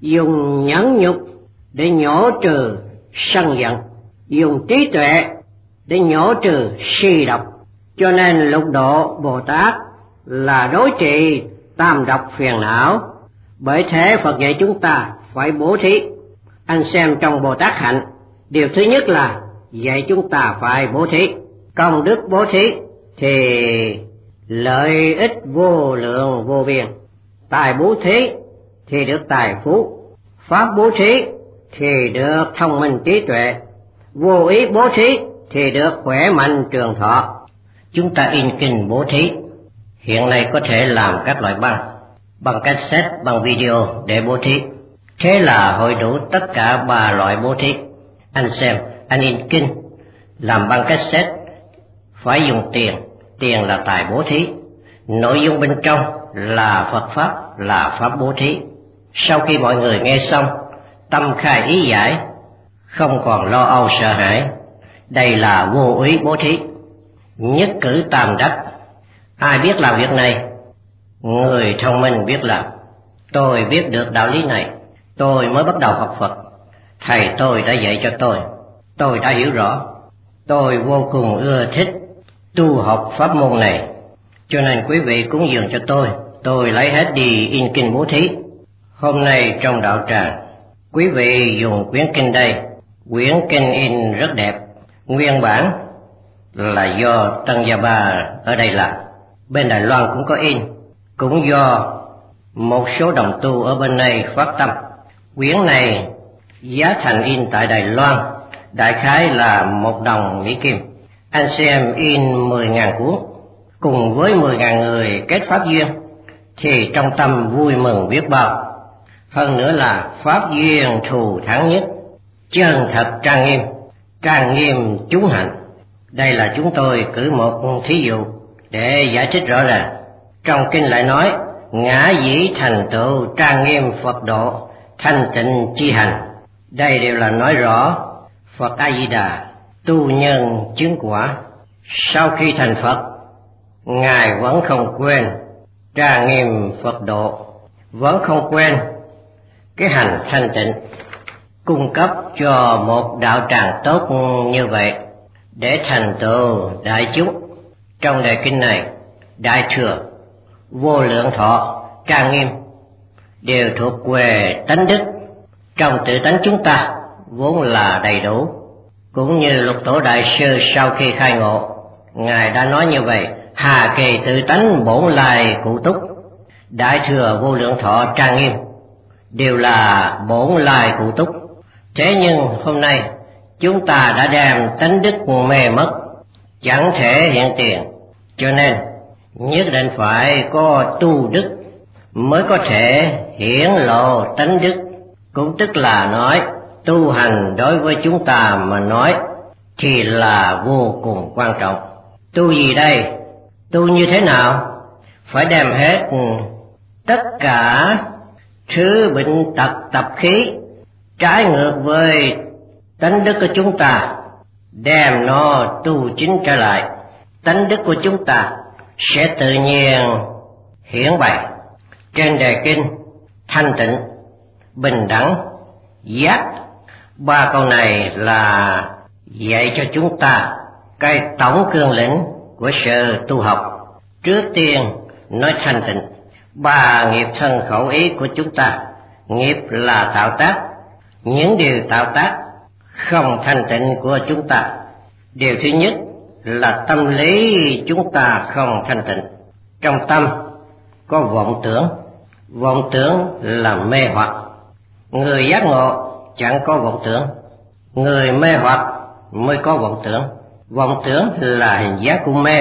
dùng nhẫn nhục để nhổ trừ sân giận, dùng trí tuệ để nhổ trừ si độc. Cho nên Lục Độ Bồ Tát là đối trị tam độc phiền não. Bởi thế Phật dạy chúng ta phải bố thí. Anh xem trong Bồ Tát hạnh, điều thứ nhất là dạy chúng ta phải bố thí. Công đức bố thí thì lợi ích vô lượng vô biên. Tài bố thí thì được tài phú, pháp bố thí thì được thông minh trí tuệ, vô ý bố thí thì được khỏe mạnh trường thọ. Chúng ta in kinh bố thí, hiện nay có thể làm các loại bằng cassette, bằng video để bố thí. Thế là hội đủ tất cả 3 loại bố thí. Anh xem, anh in kinh, làm băng cassette phải dùng tiền là tài bố thí. Nội dung bên trong là Phật Pháp, là Pháp bố thí. Sau khi mọi người nghe xong, tâm khai ý giải, không còn lo âu sợ hãi. Đây là vô úy bố thí. Nhất cử tam đắc. Ai biết làm việc này? Người thông minh biết làm. Tôi biết được đạo lý này, tôi mới bắt đầu học Phật. Thầy tôi đã dạy cho tôi đã hiểu rõ. Tôi vô cùng ưa thích tu học pháp môn này, cho nên quý vị cúng dường cho tôi lấy hết đi in kinh bố thí. Hôm nay trong đạo tràng, quý vị dùng quyển kinh đây. Quyển kinh in rất đẹp, nguyên bản là do Tân Gia Ba ở đây làm. Bên Đài Loan cũng có in, cũng do một số đồng tu ở bên này phát tâm. Quyển này giá thành in tại Đài Loan đại khái là 1 đồng Mỹ Kim. Anh xem in 10.000 cuốn, cùng với 10.000 người kết pháp duyên, thì trong tâm vui mừng biết bao. Hơn nữa là pháp duyên thù thắng nhất, chân thật trang nghiêm chúng hạnh. Đây là chúng tôi cử một thí dụ để giải thích rõ ràng. Trong kinh lại nói, ngã dĩ thành tựu trang nghiêm Phật độ, thanh tịnh chi hành. Đây đều là nói rõ Phật A Di Đà tu nhân chứng quả. Sau khi thành Phật, Ngài vẫn không quên trang nghiêm Phật độ, vẫn không quên cái hành thanh tịnh, cung cấp cho một đạo tràng tốt như vậy để thành tựu đại chúng. Trong đề kinh này, Đại Thừa, Vô Lượng Thọ, trang nghiêm đều thuộc về tánh đức. Trong tự tánh chúng ta vốn là đầy đủ, cũng như Lục Tổ Đại Sư sau khi khai ngộ, Ngài đã nói như vậy: hà kỳ tự tánh bổn lai cụ túc. Đại Thừa, Vô Lượng Thọ, trang nghiêm đều là bổn lai cụ túc. Thế nhưng hôm nay chúng ta đã đem tánh đức mê mất, chẳng thể hiện tiền, cho nên nhất định phải có tu đức mới có thể hiển lộ tánh đức. Cũng tức là nói tu hành đối với chúng ta mà nói thì là vô cùng quan trọng. Tu gì đây? Tu như thế nào? Phải đem hết tất cả thứ bệnh tật tập khí trái ngược với tánh đức của chúng ta, đem nó tu chính trở lại. Tánh đức của chúng ta sẽ tự nhiên hiển bày. Trên đề kinh thanh tịnh, bình đẳng, giác, 3 câu này là dạy cho chúng ta cái tổng cương lĩnh của sự tu học. Trước tiên nói thanh tịnh, 3 nghiệp thân khẩu ý của chúng ta. Nghiệp là tạo tác, những điều tạo tác không thanh tịnh của chúng ta. Điều thứ nhất là tâm lý chúng ta không thanh tịnh. Trong tâm có vọng tưởng là mê hoặc. Người giác ngộ chẳng có vọng tưởng, người mê hoặc mới có vọng tưởng. Vọng tưởng là hình dáng của mê,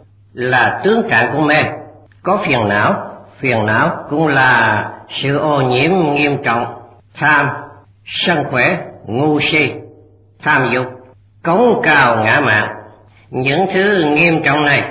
là tướng trạng của mê. Có phiền não cũng là sự ô nhiễm nghiêm trọng. Tham, sân khỏe, ngu si, tham dục, cống cao ngã mạn, những thứ nghiêm trọng này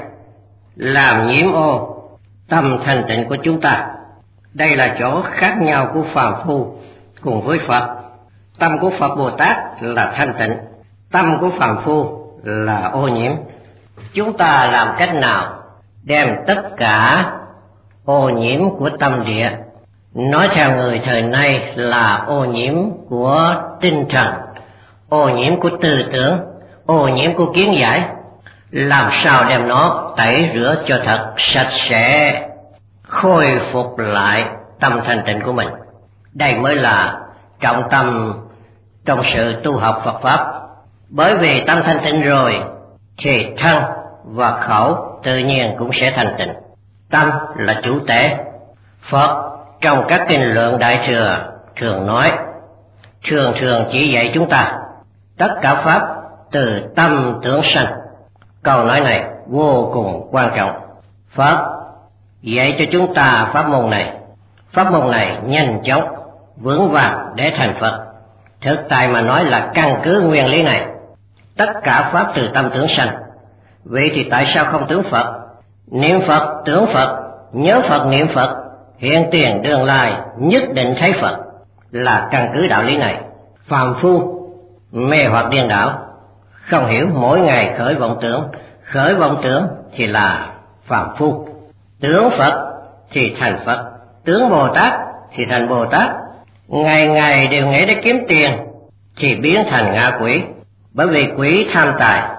làm nhiễm ô tâm thanh tịnh của chúng ta. Đây là chỗ khác nhau của phàm phu cùng với Phật. Tâm của Phật Bồ Tát là thanh tịnh, tâm của phàm phu là ô nhiễm. Chúng ta làm cách nào đem tất cả ô nhiễm của tâm địa nói theo người thời nay là ô nhiễm của tinh thần, ô nhiễm của tư tưởng, ô nhiễm của kiến giải. Làm sao đem nó tẩy rửa cho thật sạch sẽ, khôi phục lại tâm thanh tịnh của mình. Đây mới là trọng tâm trong sự tu học Phật Pháp. Bởi vì tâm thanh tịnh rồi thì thân và khẩu tự nhiên cũng sẽ thanh tịnh. Tâm là chủ thể. Phật trong các kinh luận Đại Thừa thường nói, thường chỉ dạy chúng ta tất cả pháp từ tâm tưởng sanh. Câu nói này vô cùng quan trọng. Phật dạy cho chúng ta pháp môn này nhanh chóng vững vàng để thành Phật. Thực tại mà nói là căn cứ nguyên lý này. Tất cả pháp từ tâm tưởng sanh. Vậy thì tại sao không tưởng Phật? Niệm Phật, tưởng Phật, nhớ Phật, niệm Phật, hiện tiền tương lai nhất định thấy Phật, là căn cứ đạo lý này. Phàm phu mê hoặc điên đảo, không hiểu mỗi ngày khởi vọng tưởng thì là phàm phu. Tưởng Phật thì thành Phật, tưởng Bồ Tát thì thành Bồ Tát. Ngày ngày đều nghĩ để kiếm tiền thì biến thành ngạ quỷ, bởi vì quỷ tham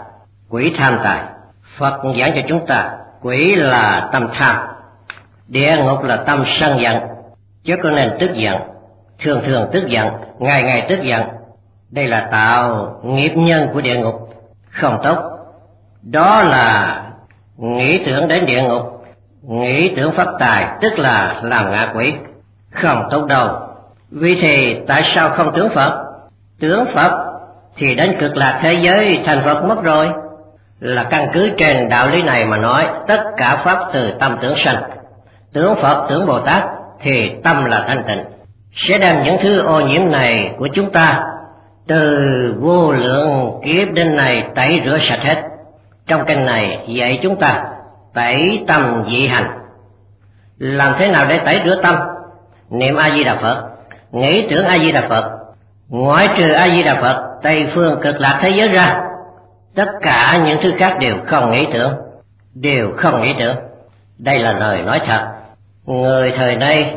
tài. Phật giảng cho chúng ta quỷ là tâm tham, địa ngục là tâm sân giận, chứ có nên tức giận, thường tức giận, ngày tức giận. Đây là tạo nghiệp nhân của địa ngục, không tốt. Đó là nghĩ tưởng đến địa ngục, nghĩ tưởng phát tài, tức là làm ngạ quỷ, không tốt đâu. Vì thì tại sao không tưởng Phật? Tưởng Phật thì đến cực lạc thế giới thành Phật mất rồi. Là căn cứ trên đạo lý này mà nói tất cả pháp từ tâm tưởng sanh. Tưởng Phật, tưởng Bồ Tát thì tâm là thanh tịnh, sẽ đem những thứ ô nhiễm này của chúng ta từ vô lượng kiếp đến này tẩy rửa sạch hết. Trong kinh này dạy chúng ta tẩy tâm dị hành. Làm thế nào để tẩy rửa tâm? Niệm A Di Đà Phật, nghĩ tưởng A Di Đà Phật. Ngoại trừ A Di Đà Phật, Tây phương cực lạc thế giới ra, tất cả những thứ khác đều không nghĩ tưởng. Đây là lời nói thật. Người thời nay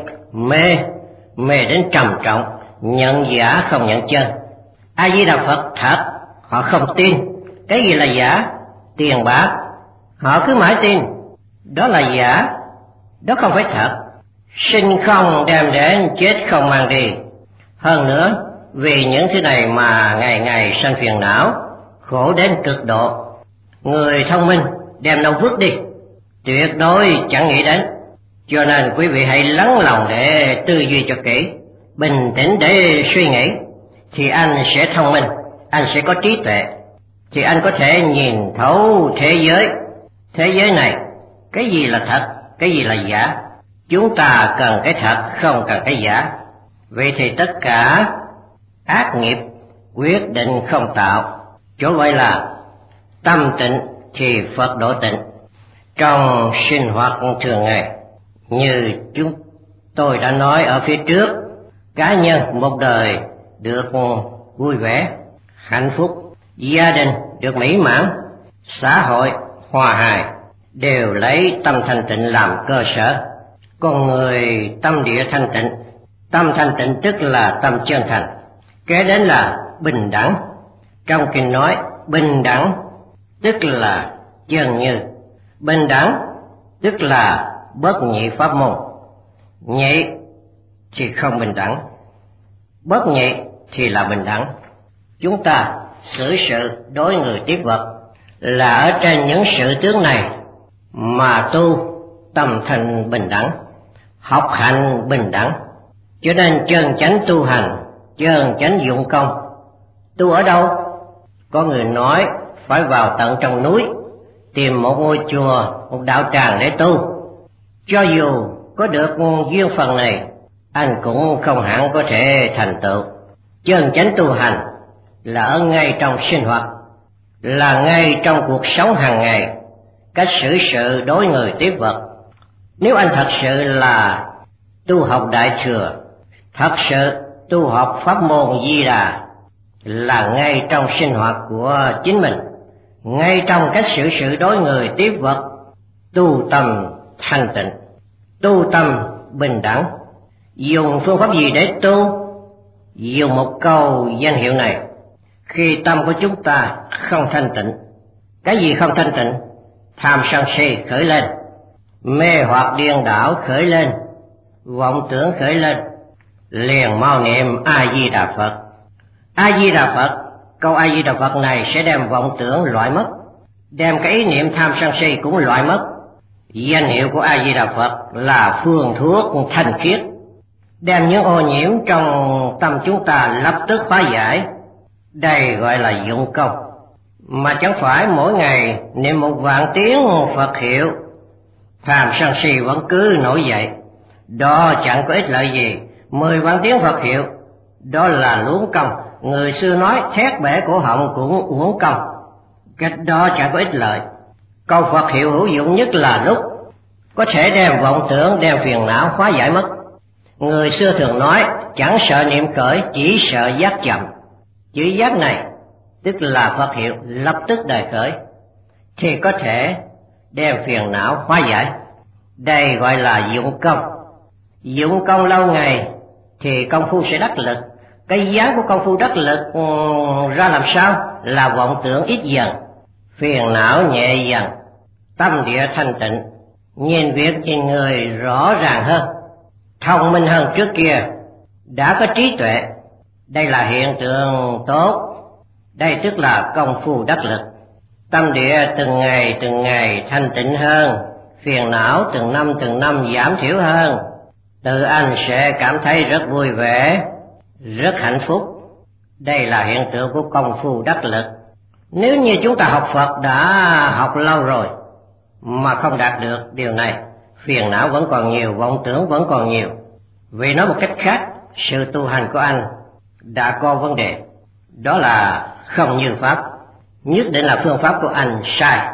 mê đến trầm trọng, nhận giả không nhận chân. A Di Đà Phật thật, họ không tin. Cái gì là giả? Tiền bạc. Họ cứ mãi tin đó là giả, đó không phải thật. Sinh không đem đến, chết không mang đi. Hơn nữa, vì những thứ này mà ngày ngày sanh phiền não, khổ đến cực độ. Người thông minh đem đâu vứt đi, tuyệt đối chẳng nghĩ đến. Cho nên quý vị hãy lắng lòng để tư duy cho kỹ, bình tĩnh để suy nghĩ, thì anh sẽ thông minh, anh sẽ có trí tuệ, thì anh có thể nhìn thấu thế giới. Thế giới này, cái gì là thật, cái gì là giả? Chúng ta cần cái thật, không cần cái giả. Vậy thì tất cả ác nghiệp quyết định không tạo. Chỗ gọi là tâm tịnh thì Phật độ tịnh. Trong sinh hoạt thường ngày, như chúng tôi đã nói ở phía trước, cá nhân một đời được vui vẻ, hạnh phúc, gia đình được mỹ mãn, xã hội hòa hài, đều lấy tâm thanh tịnh làm cơ sở. Con người tâm địa thanh tịnh, tâm thanh tịnh tức là tâm chân thành. Kế đến là bình đẳng. Trong kinh nói bình đẳng tức là chân như, bình đẳng tức là bất nhị pháp môn. Nhị thì không bình đẳng, bất nhị thì là bình đẳng. Chúng ta xử sự đối người tiếp vật là ở trên những sự tướng này mà tu tâm thành bình đẳng, học hành bình đẳng. Cho nên chân chánh tu hành, chân chánh dụng công. Tu ở đâu? Có người nói phải vào tận trong núi, tìm một ngôi chùa, một đạo tràng để tu. Cho dù có được duyên phần này, anh cũng không hẳn có thể thành tựu. Chân chánh tu hành là ở ngay trong sinh hoạt, là ngay trong cuộc sống hàng ngày, cách xử sự đối người tiếp vật. Nếu anh thật sự là tu học Đại Thừa, thật sự tu học pháp môn Di Đà, là ngay trong sinh hoạt của chính mình, ngay trong cách xử sự đối người tiếp vật, tu tâm thanh tịnh, tu tâm bình đẳng, Dùng phương pháp gì để tu? Dùng một câu danh hiệu này: khi tâm của chúng ta không thanh tịnh. Cái gì không thanh tịnh? Tham sân si khởi lên, mê hoặc điên đảo khởi lên, vọng tưởng khởi lên, liền mau niệm A Di Đà Phật. A Di Đà Phật, câu A Di Đà Phật này sẽ đem vọng tưởng loại mất, đem cái ý niệm tham sân si cũng loại mất. Danh hiệu của A Di Đà Phật là phương thuốc thanh khiết, đem những ô nhiễm trong tâm chúng ta lập tức hóa giải. Đây gọi là dụng công. Mà chẳng phải mỗi ngày niệm 1.000 tiếng Phật hiệu, tham sân si vẫn cứ nổi dậy, đó chẳng có ích lợi gì. 10.000 tiếng Phật hiệu, đó là luống công. Người xưa nói thét bể cổ họng cũng uổng công, cách đó chẳng có ích lợi. Câu Phật hiệu hữu dụng nhất là lúc có thể đem vọng tưởng, đem phiền não hóa giải mất. Người xưa thường nói chẳng sợ niệm khởi, chỉ sợ giác chậm. Chữ giác này tức là Phật hiệu lập tức đời khởi, thì có thể đem phiền não hóa giải. Đây gọi là dụng công. Dụng công lâu ngày thì công phu sẽ đắc lực. Cái giá của công phu đắc lực ra làm sao? Là vọng tưởng ít dần, phiền não nhẹ dần, tâm địa thanh tịnh, nhìn việc nhìn người rõ ràng hơn, thông minh hơn trước kia, đã có trí tuệ. Đây là hiện tượng tốt. Đây tức là công phu đắc lực. Tâm địa từng ngày thanh tịnh hơn, phiền não từng năm giảm thiểu hơn. Tự anh sẽ cảm thấy rất vui vẻ, rất hạnh phúc. Đây là hiện tượng của công phu đắc lực. Nếu như chúng ta học Phật đã học lâu rồi mà không đạt được điều này, phiền não vẫn còn nhiều, vọng tưởng vẫn còn nhiều. Vì nói một cách khác, sự tu hành của anh đã có vấn đề. Đó là không như pháp. Nhất định là phương pháp của anh sai,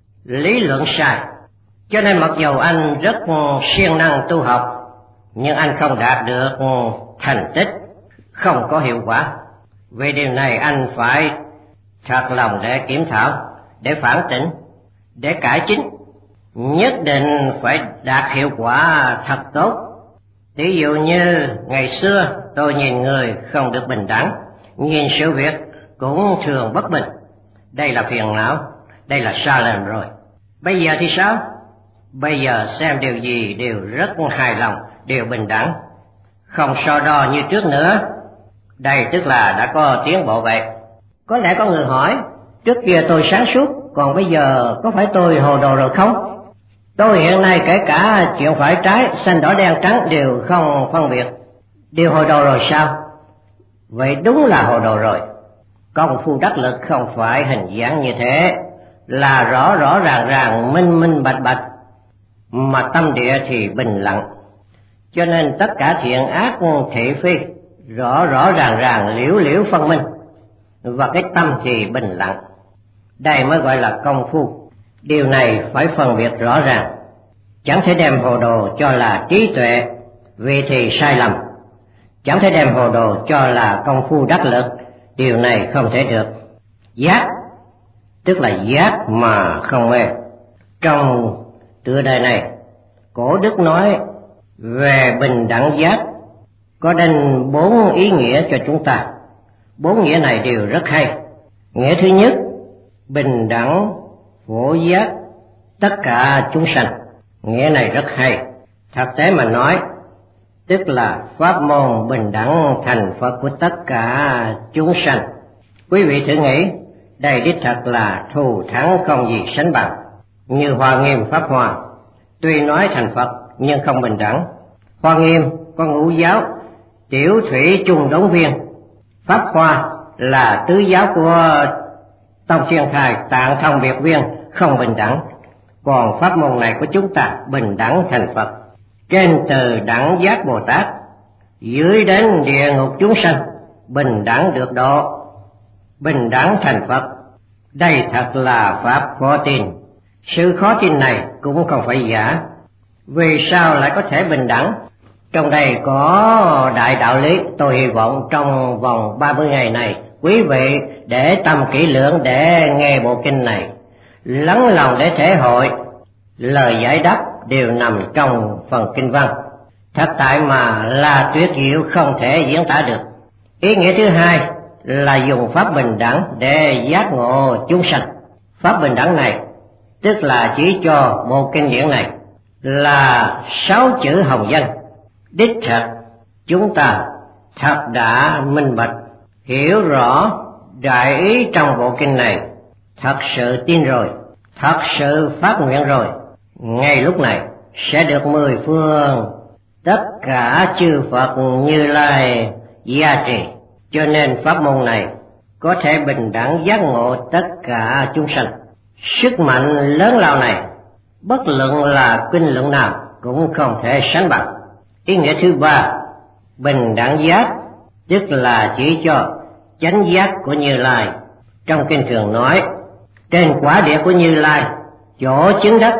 lý luận sai. Cho nên mặc dù anh rất siêng năng tu học, nhưng anh không đạt được thành tích, không có hiệu quả. Vì điều này anh phải thật lòng để kiểm thảo, để phản tỉnh, để cải chính. Nhất định phải đạt hiệu quả thật tốt. Ví dụ như ngày xưa tôi nhìn người không được bình đẳng, nhìn sự việc cũng thường bất bình. Đây là phiền não, đây là sai lầm rồi. Bây giờ thì sao? Bây giờ xem điều gì đều rất hài lòng, đều bình đẳng, không so đo như trước nữa. Đây tức là đã có tiến bộ vậy. Có lẽ có người hỏi, trước kia tôi sáng suốt, còn bây giờ có phải tôi hồ đồ rồi không? Tôi hiện nay kể cả chuyện phải trái, xanh đỏ đen trắng đều không phân biệt, đều hồ đồ rồi sao? Vậy đúng là hồ đồ rồi. Công phu đắc lực không phải hình dáng như thế, là rõ ràng minh bạch, mà tâm địa thì bình lặng. Cho nên tất cả thiện ác thị phi rõ ràng liễu phân minh, và cái tâm thì bình lặng. Đây mới gọi là công phu. Điều này phải phân biệt rõ ràng, chẳng thể đem hồ đồ cho là trí tuệ, vì thì sai lầm. Chẳng thể đem hồ đồ cho là công phu đắc lực, điều này không thể được. Giác tức là giác mà không mê. Trong tựa đề này, Cổ Đức nói về bình đẳng giác, có đến 4 ý nghĩa cho chúng ta. 4 nghĩa này đều rất hay. Nghĩa thứ nhất, bình đẳng phổ giác tất cả chúng sanh. Nghĩa này rất hay. Thực tế mà nói, tức là pháp môn bình đẳng thành Phật của tất cả chúng sanh. Quý vị thử nghĩ, đây đích thật là thù thắng không gì sánh bằng. Như Hoa Nghiêm Pháp Hoa, tuy nói thành Phật nhưng không bình đẳng. Hoa Nghiêm có ngũ giáo, Tiểu Thủy Chung Đống Viên. Pháp Hoa là tứ giáo của Tông Xuyên Thai Tạng Thông Biệt Viên, không bình đẳng. Còn pháp môn này của chúng ta bình đẳng thành Phật. Trên từ đẳng giác Bồ Tát, dưới đến địa ngục chúng sanh, bình đẳng được độ, bình đẳng thành Phật. Đây thật là pháp khó tin. Sự khó tin này cũng không phải giả. Vì sao lại có thể bình đẳng? Trong đây có đại đạo lý. Tôi hy vọng trong vòng 30 ngày này, quý vị để tâm kỹ lưỡng để nghe bộ kinh này, lắng lòng để thể hội. Lời giải đáp đều nằm trong phần kinh văn. thật tại mà là tuyệt diệu không thể diễn tả được. Ý nghĩa thứ hai là dùng pháp bình đẳng để giác ngộ chúng sanh. Pháp bình đẳng này tức là chỉ cho bộ kinh điển này là 6 chữ hồng danh. Đích thật chúng ta thật đã minh bạch, hiểu rõ đại ý trong bộ kinh này, thật sự tin rồi, thật sự phát nguyện rồi, ngay lúc này sẽ được 10 phương tất cả chư Phật Như Lai gia trì. Cho nên pháp môn này có thể bình đẳng giác ngộ tất cả chúng sanh. Sức mạnh lớn lao này bất luận là kinh luận nào cũng không thể sánh bằng. Ý nghĩa thứ ba, bình đẳng giác tức là chỉ cho chánh giác của Như Lai. Trong kinh thường nói trên quả địa của Như Lai, chỗ chứng đắc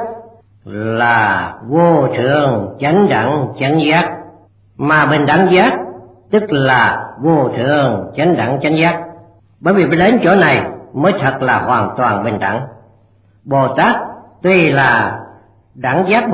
là vô thượng chánh đẳng chánh giác, mà bình đẳng giác tức là vô thượng chánh đẳng chánh giác. Bởi vì đến chỗ này mới thật là hoàn toàn bình đẳng. Bồ Tát tuy là đẳng giác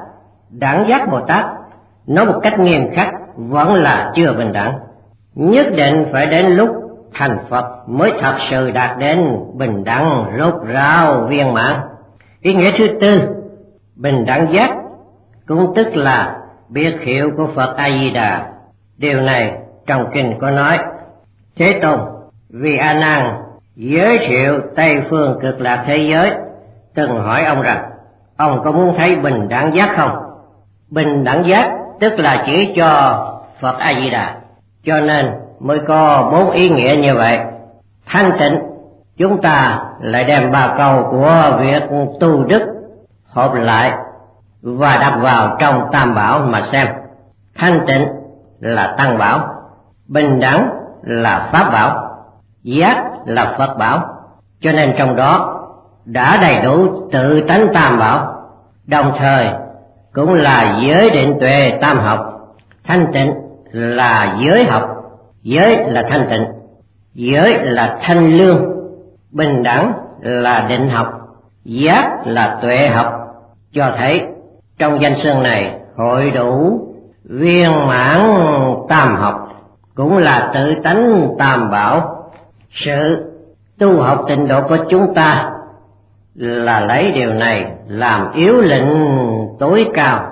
Bồ Tát nói một cách nghiêm khắc vẫn là chưa bình đẳng. Nhất định phải đến lúc thành Phật mới thật sự đạt đến bình đẳng rốt ráo viên mãn. Ý nghĩa thứ tư, bình đẳng giác cũng tức là biệt hiệu của Phật A Di Đà. Điều này trong kinh có nói: Thế Tôn vì A Nan giới thiệu Tây phương cực lạc thế giới, từng hỏi ông rằng ông có muốn thấy bình đẳng giác không? Bình đẳng giác tức là chỉ cho Phật A Di Đà, cho nên mới có 4 ý nghĩa như vậy. Thanh tịnh, chúng ta lại đem 3 câu của việc tu đức hợp lại và đặt vào trong Tam Bảo mà xem. Thanh tịnh là Tăng Bảo, bình đẳng là Pháp Bảo, giác là Phật Bảo. Cho nên trong đó đã đầy đủ tự tánh Tam Bảo, đồng thời cũng là giới định tuệ tam học. Thanh tịnh là giới học, giới là thanh tịnh, giới là thanh lương, bình đẳng là định học, giác là tuệ học. Cho thấy trong danh xưng này hội đủ viên mãn tam học, cũng là tự tánh tam bảo. Sự tu học tịnh độ của chúng ta là lấy điều này làm yếu lệnh tối cao.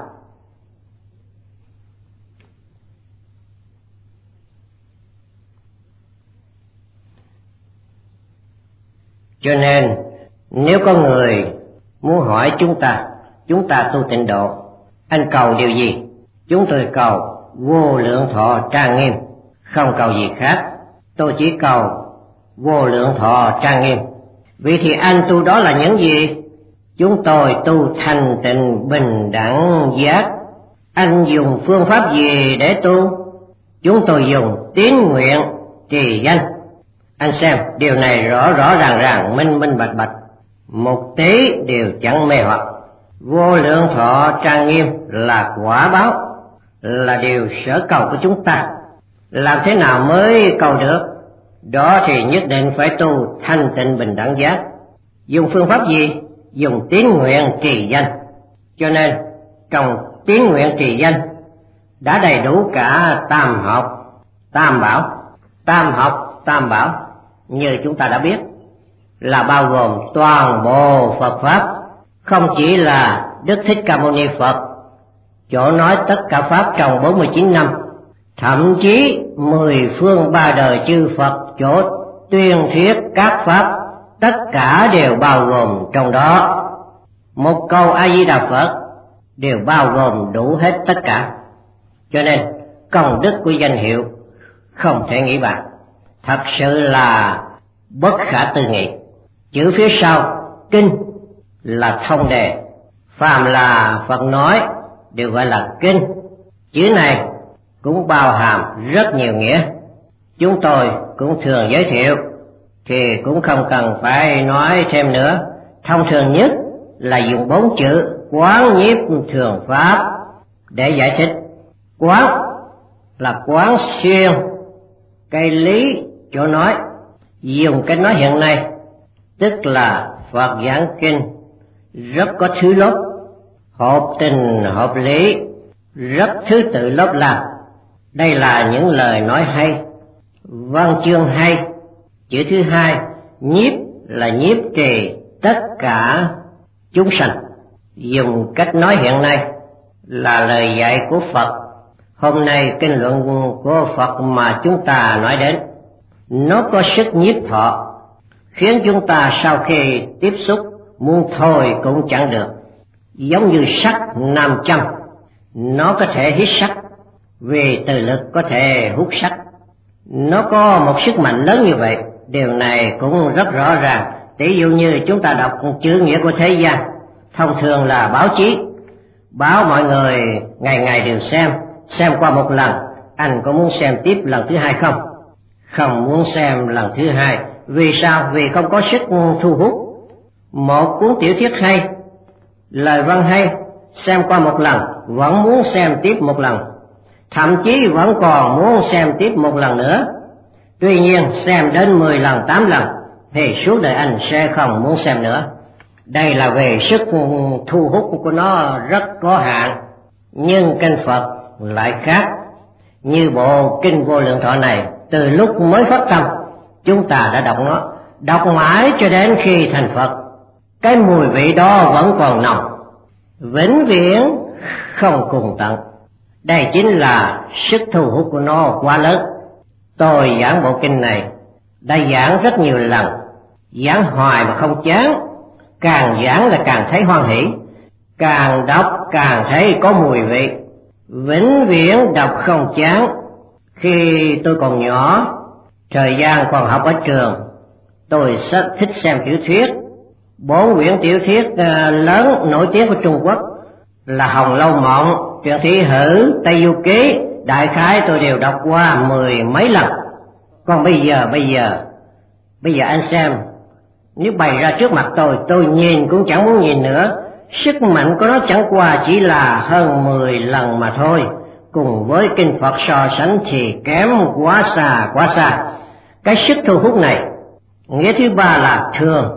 Cho nên nếu có người muốn hỏi chúng ta tu tịnh độ, anh cầu điều gì? Chúng tôi cầu vô lượng thọ trang nghiêm, không cầu gì khác. Tôi chỉ cầu vô lượng thọ trang nghiêm. Vậy thì anh tu đó là những gì? Chúng tôi tu thanh tịnh bình đẳng giác. Anh dùng phương pháp gì để tu? Chúng tôi dùng tín nguyện trì danh. Anh xem điều này rõ ràng minh bạch, một tí đều chẳng mê hoặc. Vô lượng thọ trang nghiêm là quả báo, là điều sở cầu của chúng ta. Làm thế nào mới cầu được? Đó thì nhất định phải tu thanh tịnh bình đẳng giác. Dùng phương pháp gì? Dùng tín nguyện trì danh. Cho nên trong tín nguyện trì danh đã đầy đủ cả tam học, tam bảo. Tam học, tam bảo như chúng ta đã biết là bao gồm toàn bộ Phật Pháp, không chỉ là Đức Thích Ca Mâu Ni Phật chỗ nói tất cả Pháp trong 49 năm, thậm chí 10 phương 3 đời chư Phật chỗ tuyên thuyết các Pháp, tất cả đều bao gồm trong đó. Một câu A Di Đà Phật đều bao gồm đủ hết tất cả. Cho nên công đức của danh hiệu không thể nghĩ bàn, thật sự là bất khả tư nghị. Chữ phía sau kinh là thông đề, phàm là Phật nói đều gọi là kinh. Chữ này cũng bao hàm rất nhiều nghĩa, chúng tôi cũng thường giới thiệu thì cũng không cần phải nói thêm nữa. Thông thường nhất là dùng 4 chữ quán nhiếp thường pháp để giải thích. Quán là quán xuyên cái lý chỗ nói, dùng cái nói hiện nay tức là Phật giảng kinh rất có thứ lốt, hợp tình hợp lý, rất thứ tự lớp làm. Đây là những lời nói hay, văn chương hay. Chữ thứ hai, nhiếp là nhiếp trì tất cả chúng sanh. Dùng cách nói hiện nay là lời dạy của Phật. Hôm nay kinh luận của Phật mà chúng ta nói đến, nó có sức nhiếp thọ, khiến chúng ta sau khi tiếp xúc muốn thôi cũng chẳng được. Giống như sắt nam châm, nó có thể hít sắt, vì từ lực có thể hút sắt. Nó có một sức mạnh lớn như vậy. Điều này cũng rất rõ ràng. Tỷ dụ như chúng ta đọc chữ nghĩa của thế gian, thông thường là báo chí, báo mọi người ngày ngày đều xem qua một lần. Anh có muốn xem tiếp lần thứ hai không? Không muốn xem lần thứ hai. Vì sao? Vì không có sức thu hút. Một cuốn tiểu thuyết hay, lời văn hay, xem qua một lần vẫn muốn xem tiếp một lần, thậm chí vẫn còn muốn xem tiếp một lần nữa. Tuy nhiên xem đến 10 lần, 8 lần thì suốt đời anh sẽ không muốn xem nữa. Đây là về sức thu hút của nó rất có hạn. Nhưng kinh Phật lại khác. Như bộ kinh Vô Lượng Thọ này, từ lúc mới phát tâm chúng ta đã đọc nó, đọc mãi cho đến khi thành Phật. Cái mùi vị đó vẫn còn nồng, vĩnh viễn không cùng tận. Đây chính là sức thu hút của nó quá lớn. Tôi giảng bộ kinh này đã giảng rất nhiều lần, giảng hoài mà không chán. Càng giảng là càng thấy hoan hỷ, càng đọc càng thấy có mùi vị, vĩnh viễn đọc không chán. Khi tôi còn nhỏ, thời gian còn học ở trường, tôi rất thích xem tiểu thuyết. 4 quyển tiểu thuyết lớn nổi tiếng của Trung Quốc là Hồng Lâu Mộng, Truyện Thị Hử, Tây Du Ký, đại khái tôi đều đọc qua 10 mấy lần. Còn bây giờ anh xem, nếu bày ra trước mặt tôi nhìn cũng chẳng muốn nhìn nữa. Sức mạnh của nó chẳng qua chỉ là hơn 10 lần mà thôi. Cùng với kinh Phật so sánh thì kém quá xa. Cái sức thu hút này, nghĩa thứ ba là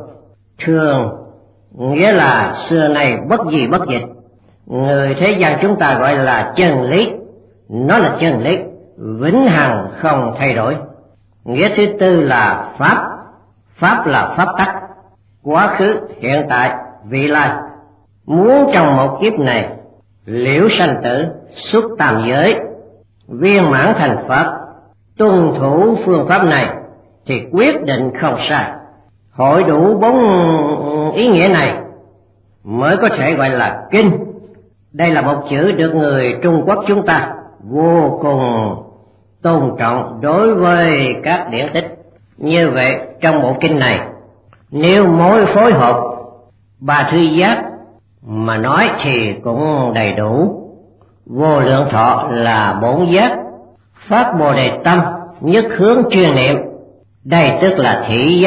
thường, nghĩa là xưa nay bất gì bất dịch. Người thế gian chúng ta gọi là chân lý. Nó là chân lý, vĩnh hằng không thay đổi. Nghĩa thứ tư là pháp là pháp tắc, quá khứ, hiện tại, vị lai. Muốn trong một kiếp này liễu sanh tử, xuất tam giới, viên mãn thành Phật, tuân thủ phương pháp này thì quyết định không sai. Hội đủ 4 ý nghĩa này mới có thể gọi là kinh. Đây là một chữ được người Trung Quốc chúng ta vô cùng tôn trọng đối với các điển tích. Như vậy trong bộ kinh này, nếu mối phối hợp 3 thứ giác mà nói thì cũng đầy đủ. Vô Lượng Thọ là 4 giác, phát Bồ Đề tâm, nhất hướng chuyên niệm. Đây tức là thị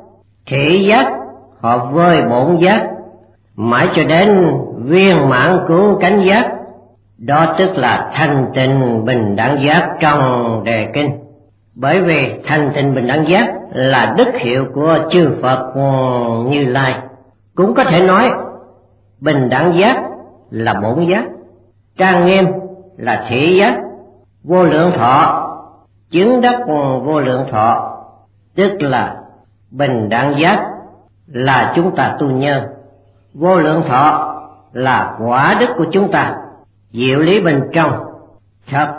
giác hợp với 4 giác, mãi cho đến viên mãn cứu cánh giác. Đó tức là thanh tịnh bình đẳng giác trong đề kinh. Bởi vì thanh tịnh bình đẳng giác là đức hiệu của chư Phật Như Lai. Cũng có thể nói bình đẳng giác là 4 giác, trang nghiêm là thị giác, vô lượng thọ, chứng đắc vô lượng thọ tức là bình đẳng giác, là chúng ta tu nhân. Vô lượng thọ là quả đức của chúng ta, diệu lý bên trong thật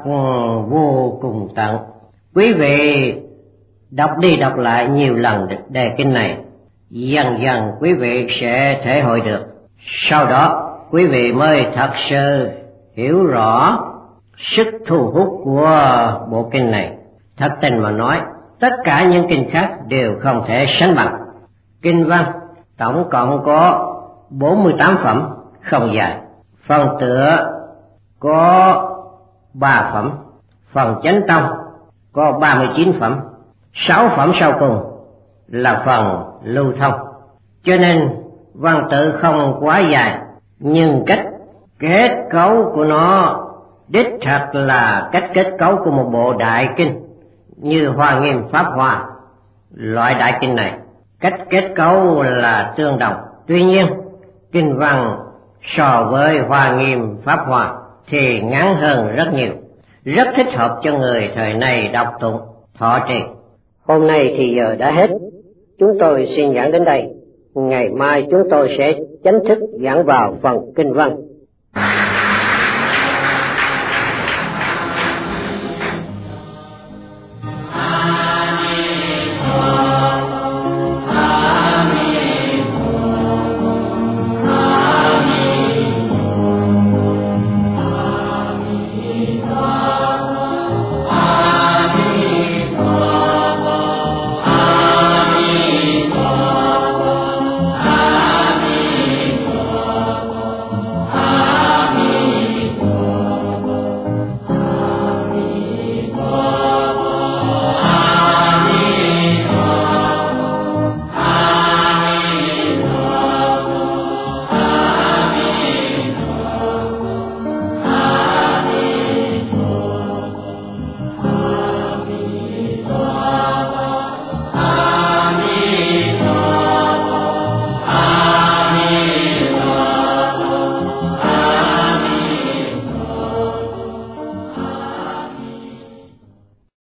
vô cùng tận. Quý vị đọc đi đọc lại nhiều lần đề kinh này, dần dần quý vị sẽ thể hội được. Sau đó quý vị mới thật sự hiểu rõ sức thu hút của bộ kinh này. Thật tình mà nói, tất cả những kinh khác đều không thể sánh bằng. Kinh văn tổng cộng có 48 phẩm không dài. Phần tựa có 3 phẩm, phần chánh tông có 39 phẩm, 6 phẩm sau cùng là phần lưu thông. Cho nên văn tự không quá dài, nhưng cách kết cấu của nó đích thật là cách kết cấu của một bộ đại kinh. Như Hoa Nghiêm Pháp Hoa, loại đại kinh này cách kết cấu là tương đồng. Tuy nhiên kinh văn so với Hoa Nghiêm Pháp Hoa thì ngắn hơn rất nhiều, rất thích hợp cho người thời này đọc tụng, thọ trì. Hôm nay thì giờ đã hết, chúng tôi xin giảng đến đây. Ngày mai chúng tôi sẽ chính thức giảng vào phần kinh văn.